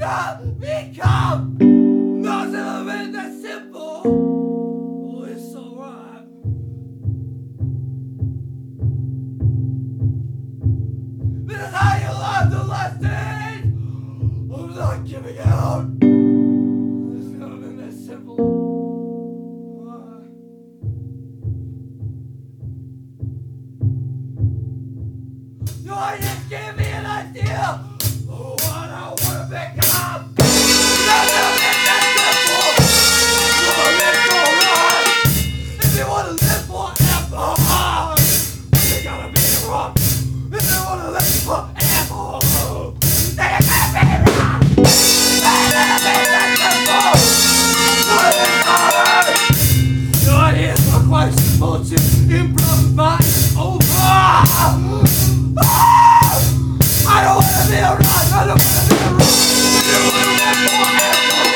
to become. Nothing of it that simple. Oh, it's so right. This is how you learn the lesson. I'm not giving out. It's never been that simple. No, I just gave me an idea of what I want to become. Nothing been that simple. So let's go run. If you want to live forever, you gotta be wrong. If you want to live forever, then you gotta be wrong. Nothing been that simple. So your ideas are quite simple to improvise over. I don't wanna be a rock, I don't wanna be a rock. You wanna live forever.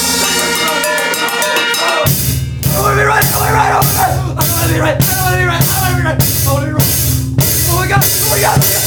I wanna be right, I wanna be right, I wanna be right, I wanna be right, I wanna be right, I wanna be right. Oh my god, oh my god, oh my god.